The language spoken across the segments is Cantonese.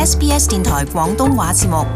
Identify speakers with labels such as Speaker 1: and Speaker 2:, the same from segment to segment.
Speaker 1: SBS 電台廣東話節目。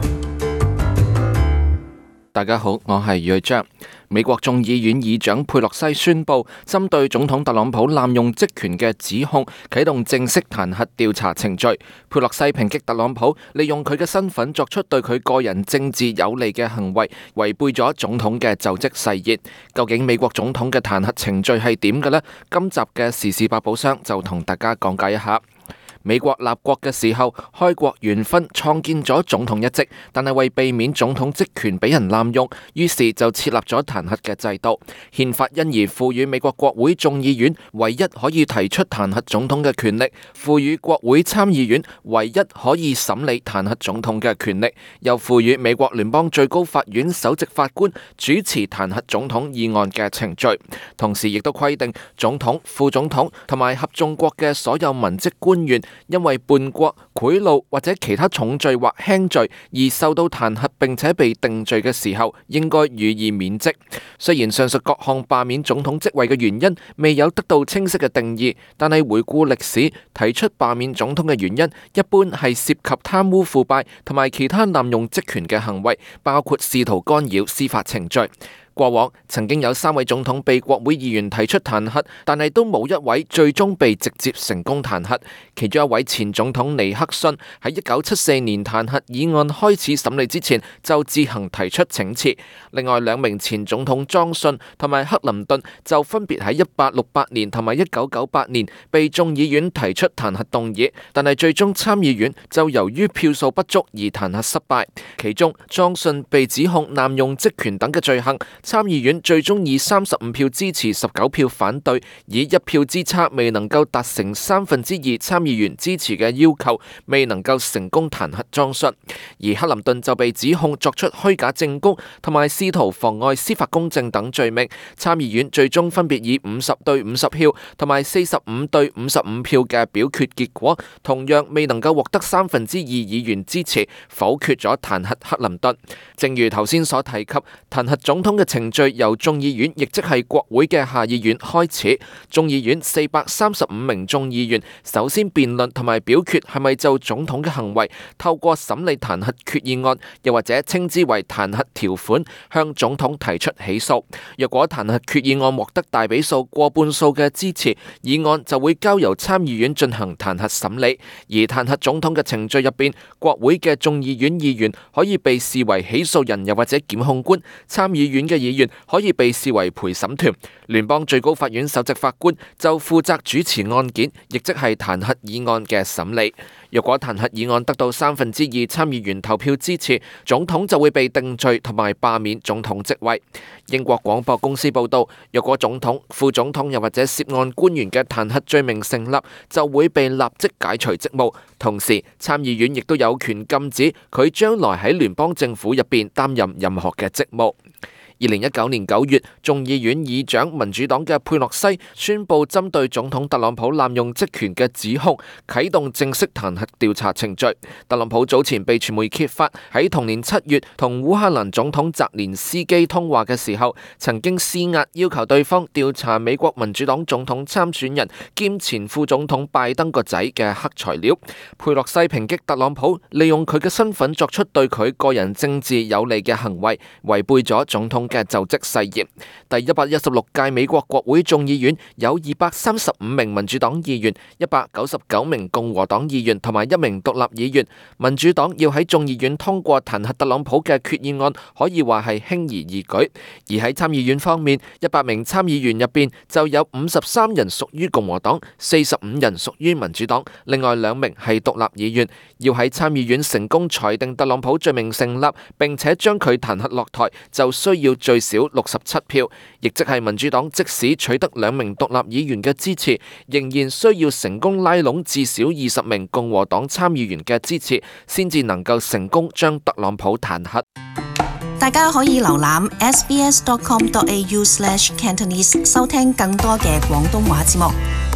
Speaker 2: 大家好，我係余章。美國眾議院議長佩洛西宣布，針對總統特朗普濫用職權嘅指控，啟動正式彈劾調查程序。佩洛西抨擊特朗普利用佢嘅身份作出對佢個人政治有利嘅行為，違背咗總統嘅就職誓言。究竟美國總統嘅彈劾程序係點嘅呢？今集嘅時事百寶箱就同大家講解一下。美國立國嘅時候，開國元勳創建咗總統一職，但係為避免總統職權俾人濫用，於是就設立咗彈劾嘅制度。憲法因而賦予美國國會眾議院唯一可以提出彈劾總統嘅權力，賦予國會參議院唯一可以審理彈劾總統嘅權力，又賦予美國聯邦最高法院首席法官主持彈劾總統議案嘅程序。同時亦都規定總統、副總統同埋合眾國嘅所有文職官員，因為叛國、賄賂或者其他重罪或輕罪而受到彈劾並且被定罪嘅時候，應該予以免職。雖然上述各項罷免總統職位嘅原因未有得到清晰嘅定義，但係回顧歷史，提出罷免總統嘅原因一般係涉及貪污腐敗同埋其他濫用職權嘅行為，包括試圖干擾司法程序。過往曾經有3位總統被國會議員提出彈劾，但係都冇一位最終被直接成功彈劾。其中一位前總統尼克遜喺1974年彈劾議案開始審理之前就自行提出請辭。另外2名前總統莊遜同埋克林頓就分別喺1868年同埋1998年被眾議院提出彈劾動議，但係最終參議院就由於票數不足而彈劾失敗。其中莊遜被指控濫用職權等嘅罪行，參議院最終以35票支持、19票反對，以1票之差未能夠達成2/3參議員支持嘅要求，未能夠成功彈劾莊遜。而克林頓就被指控作出虛假證供同埋試圖妨礙司法公正等罪名，參議院最終分別以50對50票同埋45對55票嘅表決結果，同樣未能夠獲得2/3議員支持，否決咗彈劾克林頓。正如頭先所提及，彈劾總統嘅程序由眾議院，亦即係國會嘅下議院開始。眾議院435名眾議員首先辯論同埋表決係咪就總統嘅行為透過審理彈劾決議案，又或者稱之為彈劾條款，向總統提出起訴。若果彈劾決議案獲得大比數過半數嘅支持，議案就會交由參議院進行彈劾審理。而彈劾總統嘅程序入邊，國會嘅眾議院議員可以被視為起訴人又或者檢控官，參議院嘅議員可以被視為陪審團，聯邦最高法院首席法官就負責主持案件，亦即係彈劾議案嘅審理。若果彈劾議案得到2/3參議員投票支持，總統就會被定罪同埋罷免總統職位。英國廣播公司報道，若果總統、副總統又或者涉案官員嘅彈劾罪名成立，就會被立即解除職務。同時，參議院亦都有權禁止佢將來喺聯邦政府入邊擔任任何嘅職務。2019年9月，眾議院議長民主黨嘅佩洛西宣布針對總統特朗普濫用職權嘅指控，啟動正式彈劾調查程序。特朗普早前被傳媒揭發喺同年7月同烏克蘭總統澤連斯基通話嘅時候，曾經施壓要求對方調查美國民主黨總統參選人兼前副總統拜登個仔嘅黑材料。佩洛西抨擊特朗普利用佢嘅身份作出對佢個人政治有利嘅行為，違背咗總統嘅就職誓言。第116屆美國國會眾議院有235名民主黨議員、199名共和黨議員同埋1名獨立議員。民主黨要喺眾議院通過彈劾特朗普嘅決議案，可以話係輕而易舉。而喺參議院方面，100名參議員入邊就有53人屬於共和黨，45人屬於民主黨，另外2名係獨立議員。要喺參議院成功裁定特朗普罪名成立，並且將佢彈劾落台，就需要最少67票，亦即係民主黨即使取得2名獨立議員嘅支持，仍然需要成功拉攏至少20名共和黨參議員嘅支持，先至能夠成功將特朗普彈劾。
Speaker 1: 大家可以瀏覽 sbs.com.au/cantonese 收聽更多嘅廣東話節目。